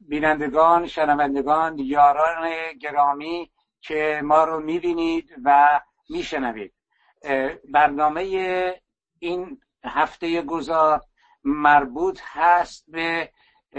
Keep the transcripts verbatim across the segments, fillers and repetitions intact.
بینندگان، شنوندگان، یاران گرامی که ما رو میبینید و میشنوید، برنامه این هفته گذار مربوط هست به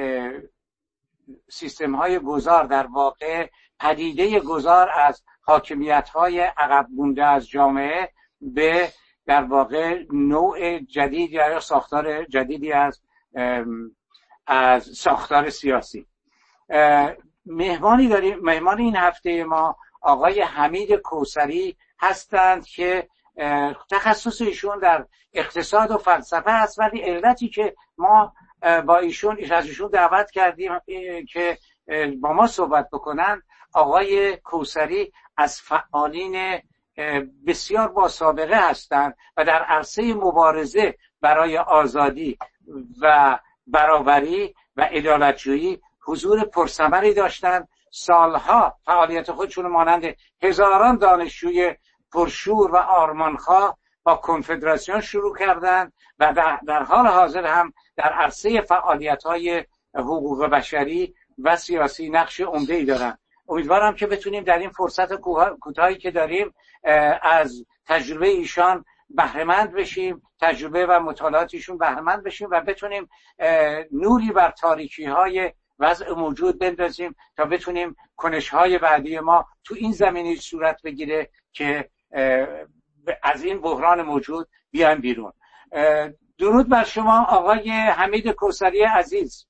سیستم های گذار، در واقع پدیده گذار از حاکمیت های عقب مونده از جامعه به در واقع نوع جدید یا ساختار جدیدی از از ساختار سیاسی. مهمانی داریم. مهمان این هفته ما آقای حمید کوثری هستند که تخصص ایشون در اقتصاد و فلسفه است، ولی علتی که ما با ایشون از ایشون دعوت کردیم که با ما صحبت بکنن، آقای کوثری از فعالین بسیار با سابقه هستند و در عرصه مبارزه برای آزادی و برابری و عدالت‌جویی حضور پرثمری داشتند. سالها فعالیت خودشون مانند هزاران دانشجوی پرشور و آرمانخواه با کنفدراسیون شروع کردند و در, در حال حاضر هم در عرصه فعالیت‌های حقوق بشری و سیاسی نقش عمده‌ای دارند. امیدوارم که بتونیم در این فرصت کوتاهی که داریم از تجربه ایشان بهره‌مند بشیم، تجربه و مطالعات ایشون بهره‌مند بشیم و بتونیم نوری بر تاریکی‌های وضع موجود بندازیم تا بتونیم کنش‌های بعدی ما تو این زمینه صورت بگیره که از این بحران موجود بیایم بیرون. درود بر شما آقای حمید کوثری عزیز.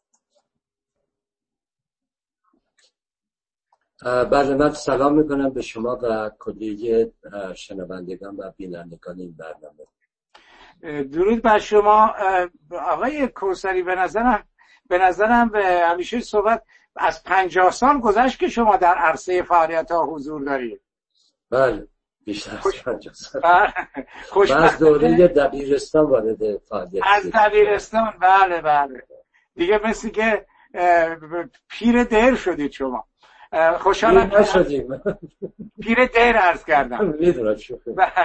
بله، من سلام میکنم به شما و کلیه شنوندگان و بینندگان این برنامه. درود بر شما آقای کوثری. به نظرم به نظرم به همیشه صحبت از پنجاه سال گذشت که شما در عرصه فعالیت ها حضور دارید. بله، بیشتر از پنجاه سال. از دوره دبیرستان وارد فعالیت از دبیرستان. بله بله دیگه مثل که پیر دیر شدید شما. خوشحالم نشدیم. پیر دیر عرض کردم. میدونم شو.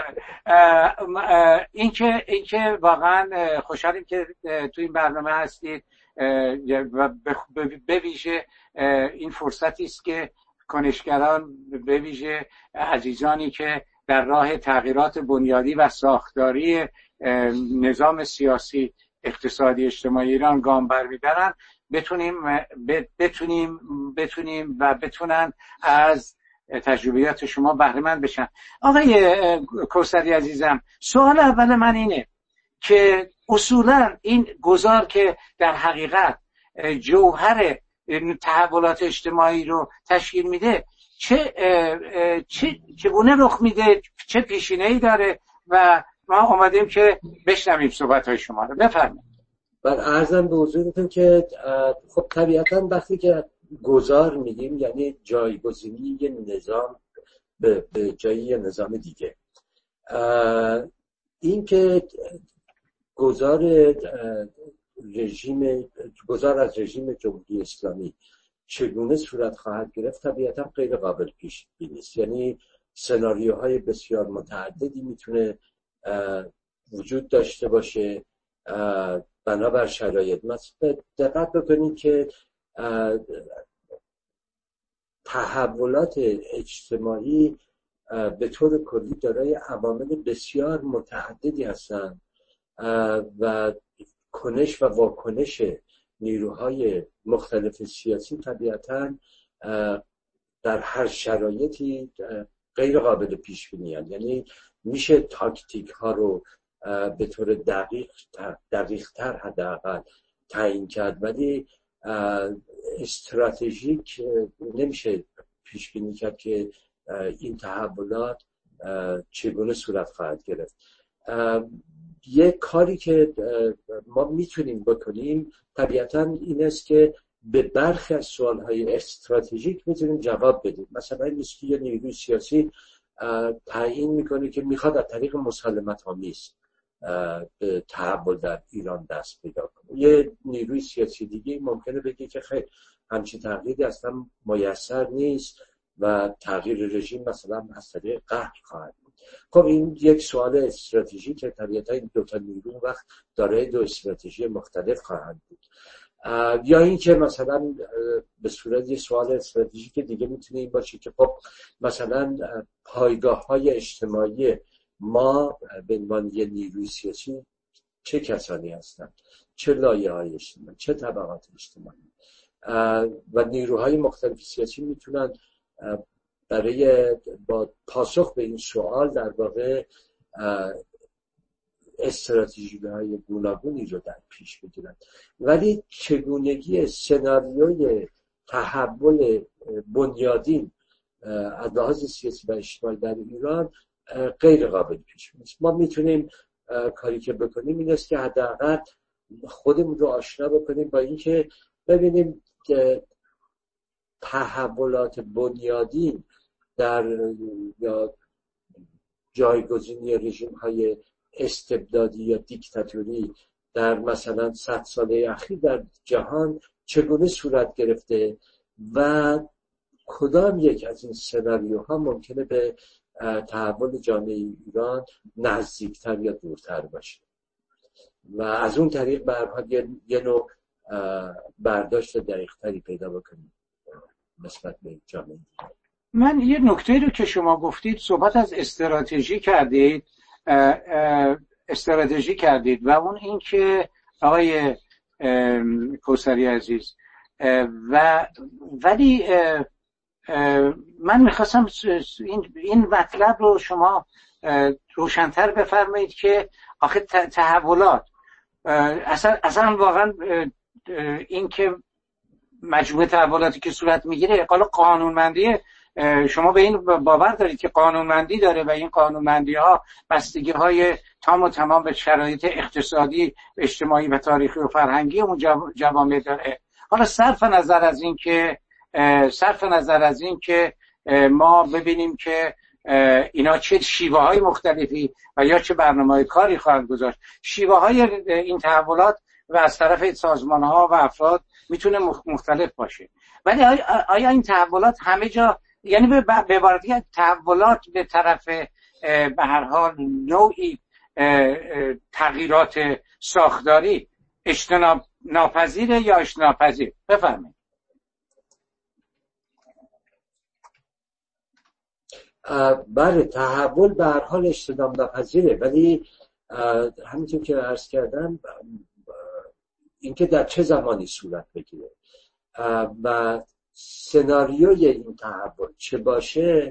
این که این که واقعا خوشحالیم که تو این برنامه هستید و به ویژه این فرصتی است که کنشگران، به ویژه عزیزانی که در راه تغییرات بنیادی و ساختاری نظام سیاسی، اقتصادی، اجتماعی ایران گام برمی‌دارن، بتونیم بتونیم بتونیم و بتونن از تجربیات شما بهره مند بشن. آقای کوثری عزیزم، سوال اول من اینه که اصولا این گذار که در حقیقت جوهر تحولات اجتماعی رو تشکیل میده چه چه چگونه رخ میده، چه پیشینه‌ای داره و ما اومدیم که بشنویم صحبت‌های شما رو. بفرمایید. بعد عرضم به حضورتون که خب طبیعتاً وقتی که گذار میگیم یعنی جایگزینی یه نظام به, به جای یه نظام دیگه. این که گذار رژیم گذار از رژیم جمهوری اسلامی چگونه صورت خواهد گرفت طبیعتاً غیر قابل پیش بینی است. یعنی سناریوهای بسیار متعددی میتونه وجود داشته باشه بنابر شرایط. مثلا دقت بکنید که تحولات اجتماعی به طور کلی دارای عوامل بسیار متعددی هستند و کنش و واکنش نیروهای مختلف سیاسی طبیعتاً در هر شرایطی غیر قابل پیش بینی هستند. یعنی میشه تاکتیک ها رو به طور دقیق دقیق تر حداقل تعیین کرد، ولی استراتژیک نمیشه پیش بینی کرد که این تحولات چگونه صورت خواهد گرفت. یک کاری که ما میتونیم بکنیم طبیعتاً این است که به برخی از سوالهای استراتژیک میتونیم جواب بدیم. مثلا نیست که یه نیروی سیاسی تعیین میکنه که میخواد از طریق مسالمت آمیز به تحول در ایران دست پیدا کنه. یه نیروی سیاسی دیگه ممکنه بگه که خیلی همچین تغییری اصلا میسر نیست و تغییر رژیم مثلا از طریق قهر خواهد بود. خب این یک سوال استراتژی که طبیعتا این دو تا نیرو وقت دارای دو استراتژی مختلف خواهند بود. یا این که مثلا به صورت یه سوال استراتژیک دیگه میتونه این باشه که خب مثلا پایگاه های اجتماعی ما به عنوان یه نیروی سیاسی چه کسانی هستند، چه لایه های اجتماعی، چه طبقات اجتماعی و نیروهای مختلف سیاسی میتونن برای با پاسخ به این سوال در واقع استراتژی های گوناگونی رو در پیش بگیرن. ولی چگونگی سناریوی تحول بنیادین از لحاظ سیاسی و اجتماعی در ایران غیر قابل پیش بینی است. ما میتونیم کاری که بکنیم این است که حداقل خودمون رو آشنا بکنیم با اینکه ببینیم که تحولات بنیادین در یا جایگزینی رژیم های استبدادی یا دیکتاتوری در مثلا صد ساله اخیر در جهان چگونه صورت گرفته و کدام یک از این سناریوها ممکنه به تحول جامعه ایران نزدیکتر یا دورتر باشه و از اون طریق به هر حال یه نوع برداشت دقیق‌تری پیدا بکنیم نسبت به جامعه. من یه نکته رو که شما گفتید، صحبت از استراتژی کردید استراتژی کردید و اون این که آقای کوثری عزیز و ولی من میخواستم این این مطلب رو شما روشن‌تر بفرمایید که آخه تحولات اصلا اصلا واقعا این که مجموعه تحولاتی که صورت میگیره قال قانونمندی، شما به این باور دارید که قانونمندی داره و این قانونمندی ها بستگی های تام و تمام به شرایط اقتصادی، اجتماعی و تاریخی و فرهنگی اون جوامع داره. حالا صرف نظر از این که صرف نظر از این که ما ببینیم که اینا چه شیوه های مختلفی و یا چه برنامه کاری خواهند گذاشت، شیوه های این تحولات و از طرف سازمان ها و افراد میتونه مختلف باشه، ولی آیا این تحولات همه جا، یعنی به عبارتی تحولات به طرف به هر حال نوعی تغییرات ساختاری اجتناب ناپذیره یا اجتناب پذیر؟ بفرمایید. بله، تحول به هر حال اجتناب ناپذیره، ولی همینطور که عرض کردم اینکه در چه زمانی صورت بگیره و سناریوی این تحول چه باشه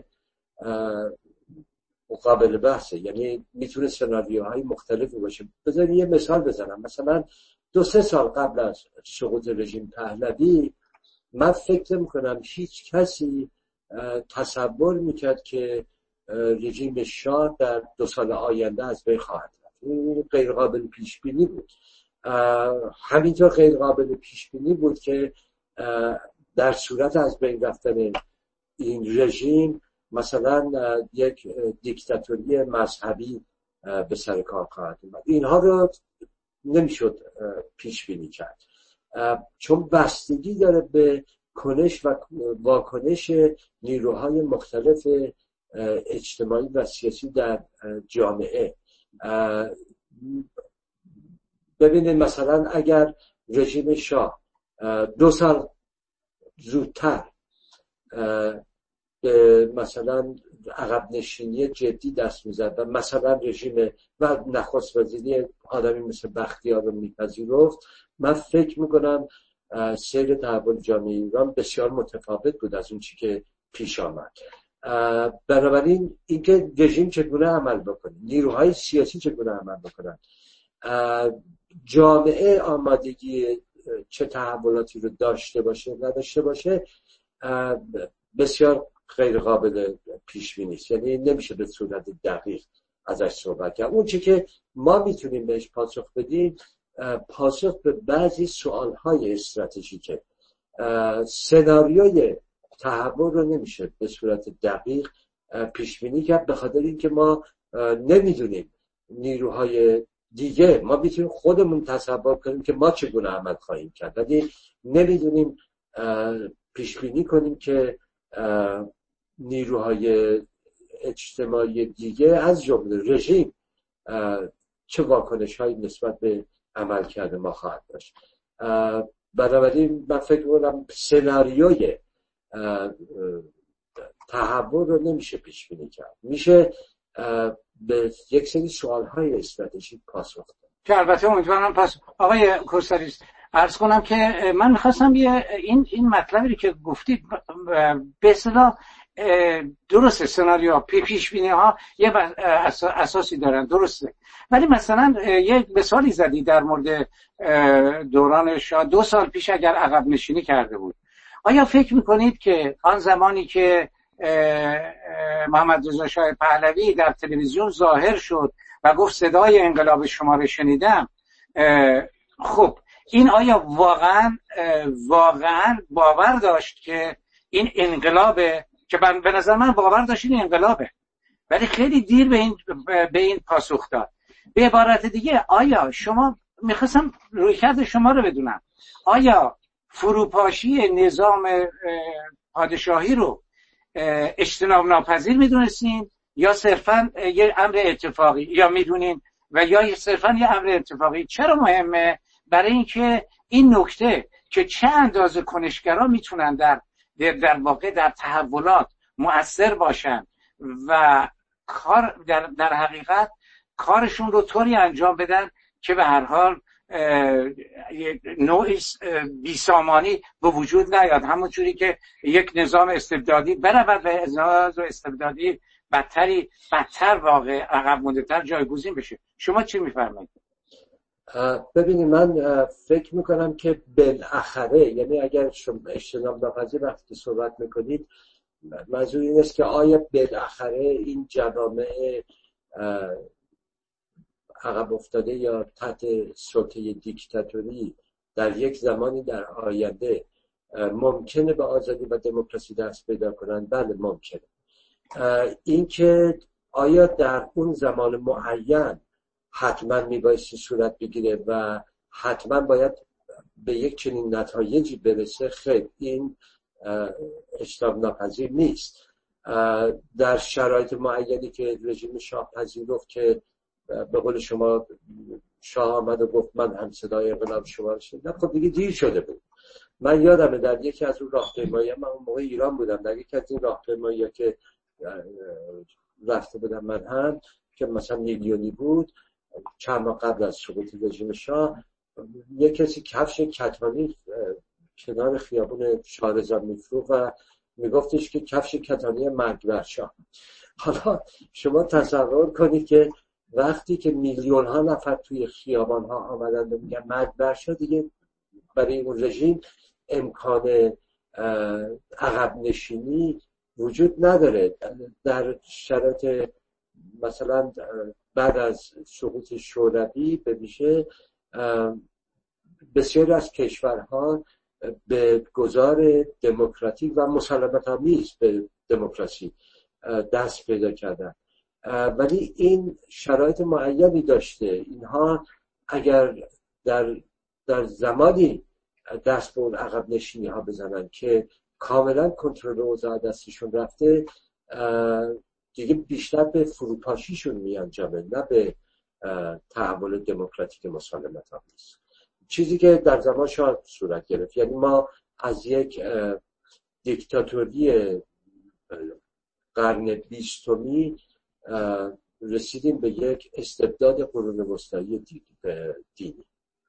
قابل بحثه. یعنی میتونه سناریوهای مختلفی باشه. بذارید یه مثال بزنم. مثلا دو سه سال قبل از سقوط رژیم پهلوی من فکر میکنم هیچ کسی تصور میکرد که رژیم شاه در دو سال آینده از بین خواهد رفت. این غیر قابل پیش بینی بود. همینطور غیر قابل پیش بینی بود که در صورت از بین رفتن این رژیم مثلا یک دیکتاتوری مذهبی به سر کار خواهد اومد. اینها رو نمیشد پیش بینی کرد چون بستگی داره به کنش و واکنش نیروهای مختلف اجتماعی و سیاسی در جامعه. ببینید مثلا اگر رژیم شاه دو سال زودتر به مثلا عقب نشینی جدی دست میزد و مثلا رژیم و نخست وزیری آدمی مثل بختیار رو میپذیرفت، من فکر میکنم سیر تحول جامعه ایران بسیار متفاوت بود از اون چی که پیش آمد. بنابراین اینکه رژیم چگونه عمل بکنه، نیروهای سیاسی چگونه عمل بکنن، جامعه آمادگی چه تحولاتی رو داشته باشه نداشته باشه، بسیار غیر قابل پیش بینی است. یعنی نمیشه به صورت دقیق ازش صحبت کرد. اون چی که ما میتونیم بهش پاسخ بدیم پاسخ به بعضی سوالهای استراتژیکه. سناریوی تحول رو نمیشه به صورت دقیق پیش بینی کرد، به خاطر اینکه ما نمیدونیم نیروهای دیگه، ما میتونیم خودمون تصور کنیم که ما چگونه عمل خواهیم کرد، ولی نمیدونیم پیش بینی کنیم که نیروهای اجتماعی دیگه از جمله رژیم چه واکنش‌هایی نسبت به عمل کرده ما خواهد داشت. بنابراین من فکر می‌کنم سناریوی تحول رو نمیشه پیش بینی کرد. میشه به یک سری سوال‌های استراتژیک پاسخ داد که البته امیدوارم پس آقای کوثری عرض کنم که من میخواستم یه این این مطلبی که گفتید به اصطلاح درسته، سناریو پیش بینی ها یه اساسی دارن، درسته، ولی مثلا یک مثالی زدی در مورد دوران شاه دو سال پیش اگر عقب نشینی کرده بود، آیا فکر میکنید که آن زمانی که محمد رضا شاه پهلوی در تلویزیون ظاهر شد و گفت صدای انقلاب شما رو شنیدم، خب این آیا واقعا واقعا باور داشت که این انقلابه؟ که به نظر من باور داشت این انقلابه، ولی خیلی دیر به این به این پاسخ داد. به عبارت دیگه آیا شما، میخواستم رویکرد شما رو بدونم، آیا فروپاشی نظام پادشاهی رو اجتناب ناپذیر میدونستین یا صرفا یه امر اتفاقی، یا میدونین و یا صرفا یه امر اتفاقی؟ چرا مهمه؟ برای اینکه این نکته که چه اندازه کنشگرا میتونن در در واقع در تحولات مؤثر باشن و کار در در حقیقت کارشون رو طوری انجام بدن که به هر حال نوعی بیسامانی به وجود نیاد، همون جوری که یک نظام استبدادی برود و نظام استبدادی بدتری بدتر واقع عقب مونده‌تر جایگزین بشه. شما چی میفرمایید؟ ببینید من فکر میکنم که بالاخره، یعنی اگر شما اجتناب ناپذیر وقتی صحبت میکنید منظور این است که آیا بالاخره این جوامع عقب افتاده یا تحت سلطه دیکتاتوری در یک زمانی در آینده ممکنه به آزادی و دموکراسی دست پیدا کنند؟ بله ممکنه. اینکه آیا در اون زمان معین حتما میبایستی صورت بگیره و حتما باید به یک چنین نتایجی برسه، خیلی این اجتناب ناپذیر نیست. در شرایط معینی که رژیم شاه پذیرفت که به قول شما شاه آمد و گفت من هم صدای انقلاب شما رو شنیدم، خب دیگه دیر شده بود. من یادمه در یکی از اون راهپیمایی، من اون موقع ایران بودم، در یکی از این راهپیمایی که رفته بودم من هم که مثلا میلیونی بود چند ماه قبل از سقوط رژیم شاه، یک کسی کفش کتانی کنار خیابون شاه رضا میفروخت و میگفتش که کفش کتانی مرگ بر شاه. حالا شما تصور کنید که وقتی که میلیون ها نفر توی خیابان ها آمدن و میگن مرگ بر شاه، دیگه برای اون رژیم امکان عقب نشینی وجود نداره. در شرایط مثلا بعد از سقوط شوروی به ویژه بسیاری از کشورها به گذار دموکراتیک و مسالمت‌آمیز به دموکراسی دست پیدا کردن، ولی این شرایط معینی داشته. اینها اگر در در زمانی دست به اون عقب نشینی ها بزنن که کاملا کنترل اوضاع دستشون رفته، دیگه بیشتر به فروپاشیشون میانجامه، نه به تحول دموکراتیک مسالمت‌آمیز. چیزی که در زمان شاه صورت گرفت، یعنی ما از یک دیکتاتوری قرن بیستمی رسیدیم به یک استبداد قرون وسطایی دینی.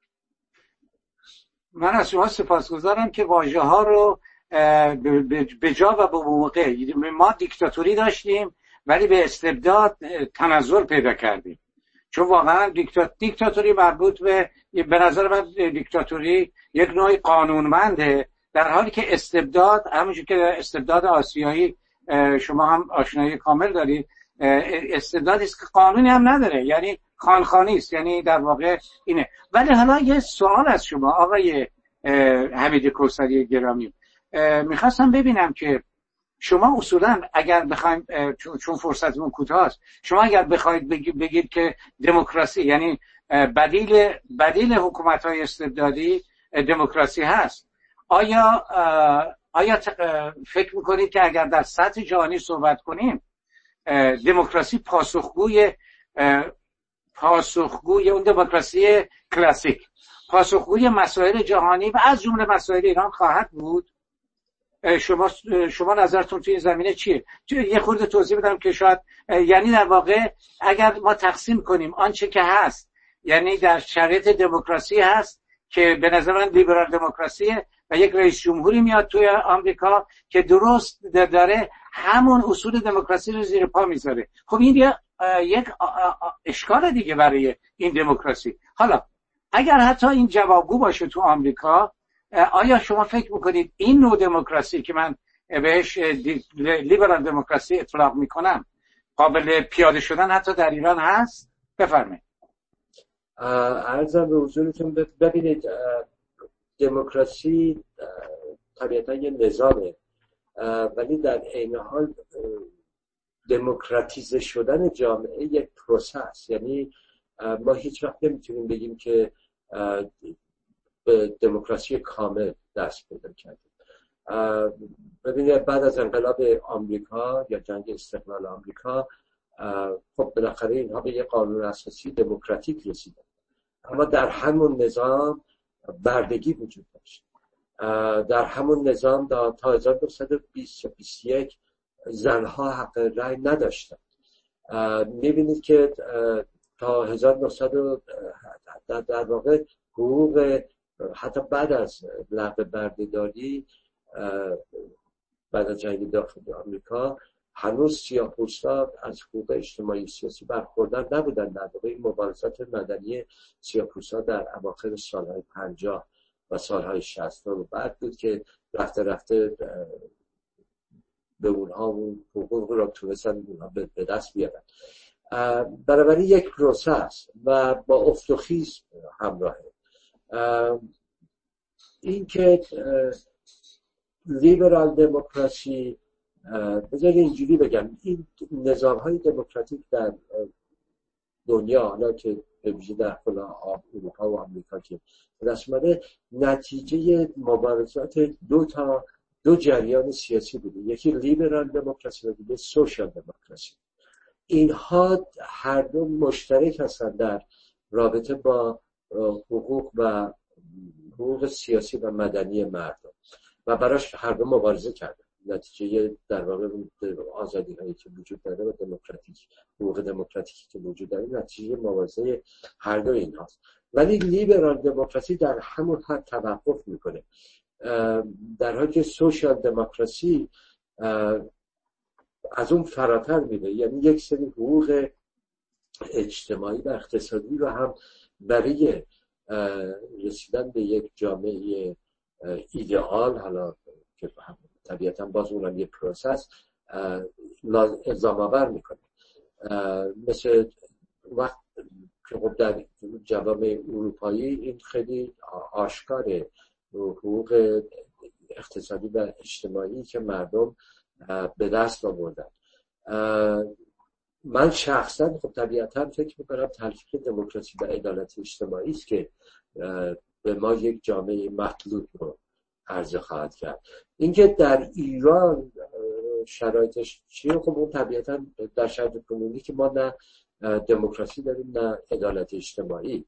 من از شما سپاسگزارم که واژه ها رو به جا و به موقع. ما دیکتاتوری داشتیم ولی به استبداد تنزل پیدا کردیم، چون واقعا دیکتات دیکتاتوری مربوط به به نظر من دیکتاتوری یک نوع قانونمنده، در حالی که استبداد همونجور که استبداد آسیایی شما هم آشنایی کامل دارید، استبدادی است که قانونی هم نداره، یعنی خانخانی است، یعنی در واقع اینه. ولی حالا یه سوال از شما آقای حمید کوثری گرامی، میخواستم ببینم که شما اصولا اگر بخواید، چون فرصتمون کوتاه است، شما اگر بخواید بگید که دموکراسی یعنی بدیل بدیل حکومت‌های استبدادی دموکراسی هست، آیا آیا فکر میکنید که اگر در سطح جهانی صحبت کنیم دموکراسی پاسخگوی پاسخگوی اون دموکراسی کلاسیک، پاسخگوی مسائل جهانی و از جمله مسائل ایران خواهد بود. شما شما نظرتون توی این زمینه چیه؟ یه خورده توضیح بدم که شاید، یعنی در واقع اگر ما تقسیم کنیم آنچه که هست، یعنی در شرایط دموکراسی هست که به نظر من لیبرال دموکراسیه و یک رئیس جمهوری میاد توی آمریکا که درست داره همون اصول دموکراسی رو زیر پا میذاره. خب این یک اشکال دیگه برای این دموکراسی. حالا اگر حتی این جوابگو باشه تو آمریکا، آیا شما فکر میکنید این نوع دموکراسی که من بهش لیبرال دموکراسی اطلاق میکنم قابل پیاده شدن حتی در ایران هست؟ بفرمایید. عرضم به حضورتون ببینید، دموکراسی طبیعتا یه نظامه، ولی در عین حال دموکراتیزه شدن جامعه یک پروسه است. یعنی ما هیچ وقت نمیتونیم بگیم که به دموکراسی کامل دست پیدا کردیم. ببینید بعد از انقلاب آمریکا یا جنگ استقلال آمریکا، خب بالاخره اینها به یک قانون اساسی دموکراتیک رسیدن، اما در همون نظام بردگی وجود داشت. در همون نظام تا هزار و نهصد و بیست و بیست و یک زنها حق رأی نداشتند. میبینید که تا هزار و نهصد در واقع حقوق، حتی بعد از لغو بردهداری، بعد از جنگ داخلی آمریکا، هنوز سیاه‌پوستا از حقوق اجتماعی سیاسی برخوردار نبودن. در واقع مبارزات مدنی سیاه‌پوستا در اواخر سالهای پنجاه و سالهای شصت و بعد بود که رفته رفته به اونها اون حقوق را تونستن اونها به دست بیارن. بنابراین یک پروسه است و با افت و خیز همراهه. این که لیبرال دموکراسی، بذارید اینجوری بگم، این نظام های دموکراتیک در دنیا، حالا که به ویژه در خلا اروپا و آمریکا که دست اومده، نتیجه مبارزات دو تا دو جریان سیاسی بوده، یکی لیبرال دموکراسی و دیگه سوشال دموکراسی. اینها هر دو مشترک هستند در رابطه با حقوق و حقوق سیاسی و مدنی مردم و براش هر دو مبارزه کردن. نتیجه در واقع آزادی هایی که وجود داره و دموکراتیک، حقوق دموکراتیکی که وجود داره، نتیجه مبارزه هر دو این هاست. ولی لیبرال دموکراسی در همون حد توقف میکنه، در حالی که سوشال دموکراسی از اون فراتر میره. یعنی یک سری حقوق اجتماعی و اقتصادی رو هم برای رسیدن به یک جامعه ایدئال، حالا که طبیعتا باز اونم یک پروسس، الزام آور میکنه. مثل وقت که خب در جوامع اروپایی این خیلی آشکاره، حقوق اقتصادی و اجتماعی که مردم به دست آوردن. من شخصا خب طبیعتا فکر میکنم تلفیق دموکراسی و عدالت اجتماعی است که به ما یک جامعه مطلوب رو عرضه خواهد کرد. اینکه در ایران شرایطش چیه، خب اون طبیعتا در شرایط کنونی که ما نه دموکراسی داریم نه عدالت اجتماعی،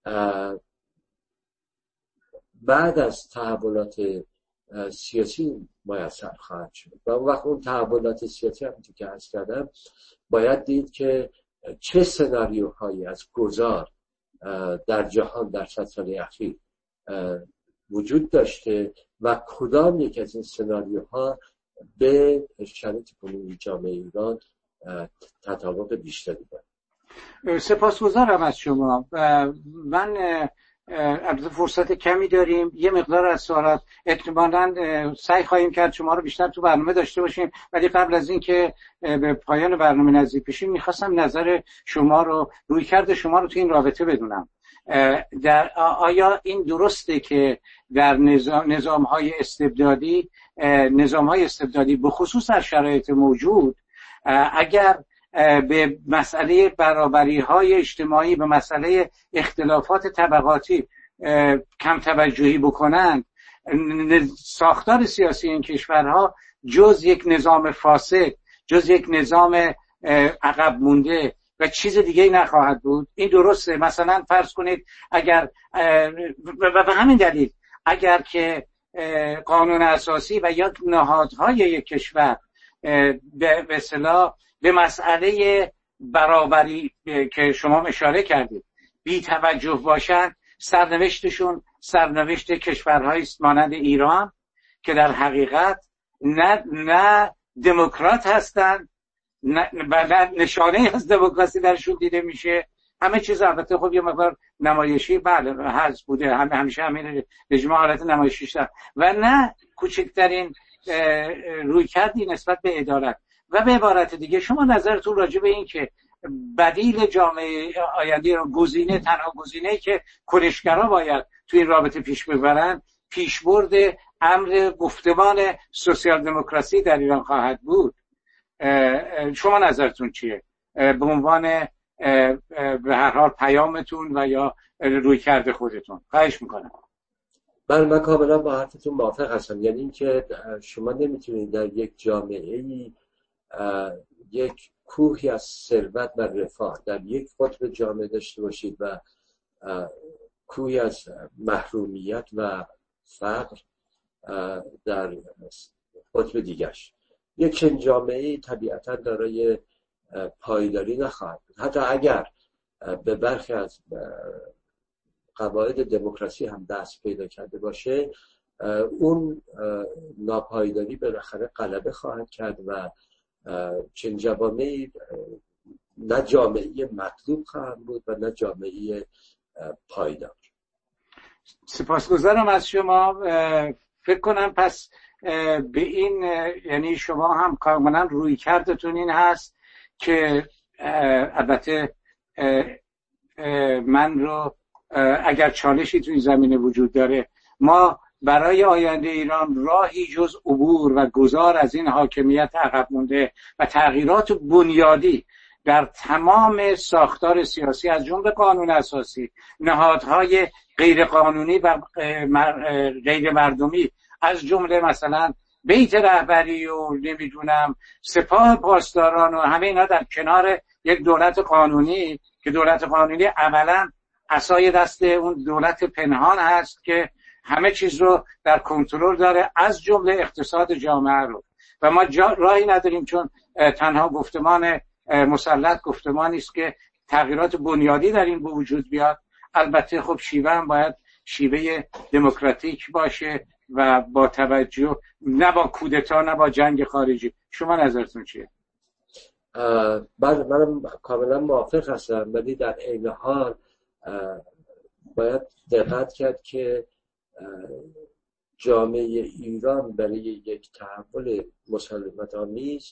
بعد از تحولات سیاسی میسر خواهد شد و وقت اون تحولات سیاسی هم که عرض کردم باید دید که چه سناریوهایی از گذار در جهان در صد سال اخیر وجود داشته و کدام یک از این سناریوها به شرایط کنونی جامعه ایران تطابق بیشتری داره. سپاسگزارم از شما. من البته فرصت کمی داریم، یه مقدار از سوالات احتمالاً سعی خواهیم کرد شما رو بیشتر تو برنامه داشته باشیم، ولی قبل از این که به پایان برنامه نزدیک بشیم میخواستم نظر شما رو، رویکرد شما رو تو این رابطه بدونم. در آیا این درسته که در نظام نظام‌های استبدادی نظام‌های استبدادی به خصوص در شرایط موجود اگر به مسئله برابری‌های اجتماعی، به مسئله اختلافات طبقاتی کم توجهی بکنند، ساختار سیاسی این کشورها جز یک نظام فاسد، جز یک نظام عقب مونده، و چیز دیگه ای نخواهد بود. این درسته. مثلا فرض کنید اگر و به همین دلیل اگر که قانون اساسی و یا نهادهای یک کشور به اصطلاح به مسئله برابری که شما اشاره کردید بی توجه باشند، سرنوشتشون سرنوشت کشورهایی مانند ایران که در حقیقت نه نه دموکرات هستند نه نشانه از دموکراسی درشون دیده میشه. همه چیز البته خب یه مقدار نمایشی بله هست بوده، همه همیشه همین رژیم حالت نمایشی شد و نه کوچکترین رویکردی نسبت به عدالت. و به عبارت دیگه شما نظرتون راجع به این که بدیل جامعه آینده رو گزینه تنها گزینه‌ای که کنشگرا باید تو این رابطه پیش ببرن پیشبرد امر گفتمان سوسیال دموکراسی در ایران خواهد بود. شما نظرتون چیه به عنوان به هر حال پیامتون و یا روی کرده خودتون؟ خواهش میکنم. من من کاملا با حرفتون موافق هستم. یعنی اینکه شما نمیتونید در یک جامعه یک کوهی از ثروت و رفاه در یک قطب جامعه داشته باشید و کوهی از محرومیت و فقر در قطب دیگرش. یک چنین جامعه طبیعتا دارای پایداری نخواهد بود. حتی اگر به برخی از قواعد دموکراسی هم دست پیدا کرده باشه، اون ناپایداری بالاخره غلبه خواهد کرد و چنین جوامعی نه جامعه مطلوب خواهد بود و نه جامعه پایدار. سپاسگزارم از شما. فکر کنم پس به این یعنی شما هم کاملا روی کردتون این هست که البته من رو اگر چالشی توی زمینه وجود داره ما برای آینده ایران راهی جز عبور و گذار از این حاکمیت عقب مونده و تغییرات بنیادی در تمام ساختار سیاسی از جمله قانون اساسی، نهادهای غیر قانونی و غیر مردمی از جمله مثلا بیت رهبری و نمیدونم سپاه پاسداران و همه اینا در کنار یک دولت قانونی که دولت قانونی عملا عصای دست اون دولت پنهان هست که همه چیز رو در کنترل داره از جمله اقتصاد جامعه رو و ما راهی نداریم چون تنها گفتمان مسلط گفتمانی است که تغییرات بنیادی در این به وجود بیاد. البته خب شیوه هم باید شیوه دموکراتیک باشه و با توجه نه با کودتا نه با جنگ خارجی. شما نظرتون چیه؟ بله منم کاملا موافق هستم، ولی در عین حال باید دقت کرد که جامعه ایران برای یک تحول مسالمت آمیز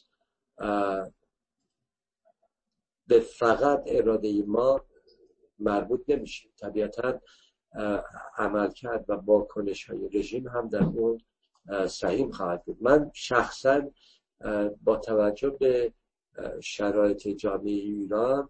به فقط اراده ما مربوط نمیشه. طبیعتاً عمل کرد و واکنش های رژیم هم در اون سهیم خواهد بود. من شخصاً با توجه به شرایط جامعه ایران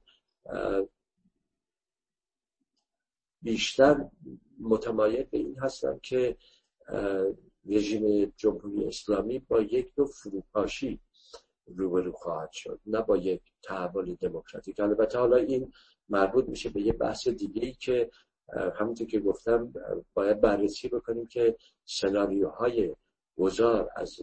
بیشتر متمایل به این هستم که رژیم جمهوری اسلامی با یک نوع فروپاشی روبرو خواهد شد، نه با یک تحول دموکراتیک. البته حالا این مربوط میشه به یه بحث دیگه‌ای که همونطور که گفتم باید بررسی بکنیم که سناریوهای گذار از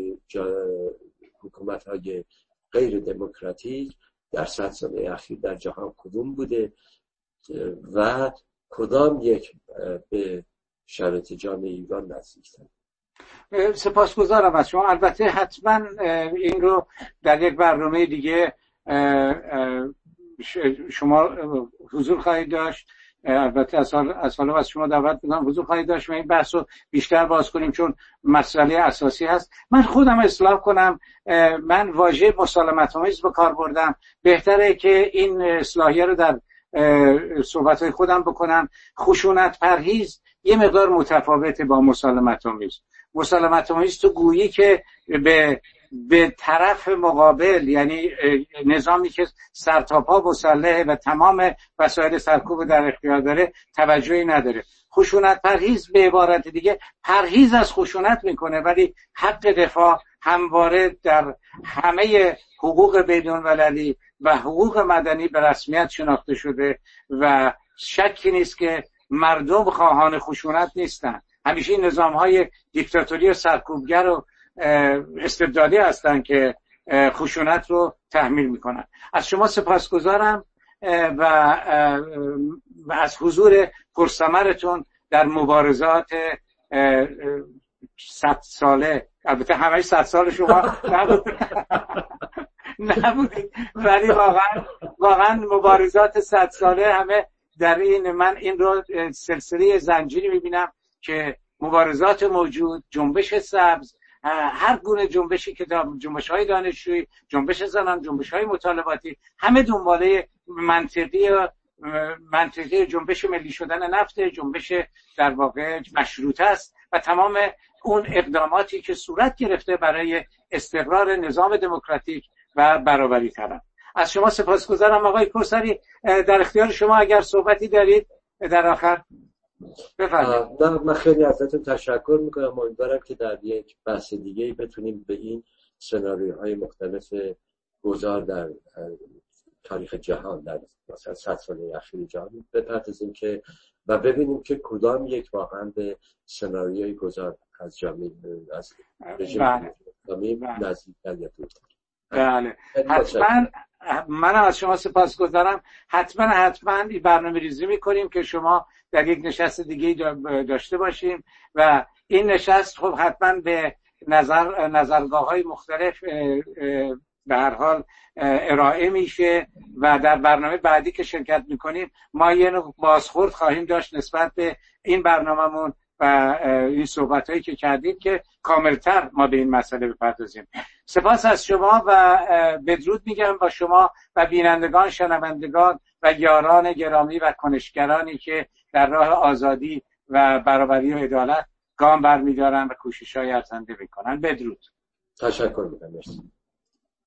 حکومت‌های غیر دموکراتیک در صد سال اخیر در جهان کدوم بوده و کدام یک به شرایط جامعه ایران نزدیک‌تر. سپاسگزارم از شما. البته حتما این رو در یک برنامه دیگه شما حضور خواهید داشت. البته از حال از حالا از شما دعوت می‌کنم حضور خواهید داشت و این بحث رو بیشتر باز کنیم چون مسئله اساسی هست. من خودم اصلاح کنم، من واژه مسالمت آمیز به کار بردم. بهتره که این اصلاحیه رو در صحبت‌های خودم بکنم. خشونت پرهیز یه مقدار متفاوته با مسالمت آمیز. مسالمت آمیز تو گویی که به به طرف مقابل، یعنی نظامی که سرتاپا مسلحه و تمام وسایل سرکوب در اختیار داره توجهی نداره. خشونت پرهیز به عبارت دیگه پرهیز از خشونت میکنه ولی حق دفاع همواره در همه حقوق بین‌المللی و حقوق مدنی به رسمیت شناخته شده و شکی نیست که مردم خواهان خشونت نیستن. همیشه این نظام‌های دیکتاتوری و سرکوبگر و استبدادی هستن که خشونت رو تحمیل میکنن. از شما سپاسگزارم و از حضور پرثمرتون در مبارزات صد ساله. البته همه صد سال شما نبود نبودید، ولی واقعا واقعا مبارزات صد ساله همه در این، من این رو سلسله زنجیری میبینم که مبارزات موجود، جنبش سبز، هر گونه جنبشی که جنبش‌های دانشجویی، جنبش زنان، جنبش‌های مطالباتی، همه دنباله منطقی منطقی جنبش ملی شدن نفت، جنبش در واقع مشروطه است و تمام اون اقداماتی که صورت گرفته برای استقرار نظام دموکراتیک و برابری طلب. از شما سپاسگزارم آقای کوثری. در اختیار شما اگر صحبتی دارید در آخر بفرمایید. من خیلی ازتون تشکر میکنم. امیدوارم که در یک بحث دیگه بتونیم به این سناریوهای مختلف گذار در تاریخ جهان، در مثلا صد سال اخیر جهان بپردازیم که و ببینیم که کدام یک واقعا به سناریوی گذار از جامعه از رژیم اسلامی نزدیک‌تر یا دورتر. بله حتما. من از شما سپاسگزارم. حتما حتما این برنامه ریزی میکنیم که شما در یک نشست دیگه داشته باشیم و این نشست خب حتما به نظر نظرگاه‌های مختلف به هر حال ارائه میشه و در برنامه بعدی که شرکت میکنیم ما یه نوع بازخورد خواهیم داشت نسبت به این برنامه‌مون و این صحبت‌هایی که کردیم که کاملتر ما به این مسئله بپردازیم. سپاس از شما و بدرود میگم با شما و بینندگان، شنوندگان و یاران گرامی و کنشگرانی که در راه آزادی و برابری و عدالت گام برمی‌دارن و کوشش‌های ارزنده میکنن. بدرود. تشکر میکنم.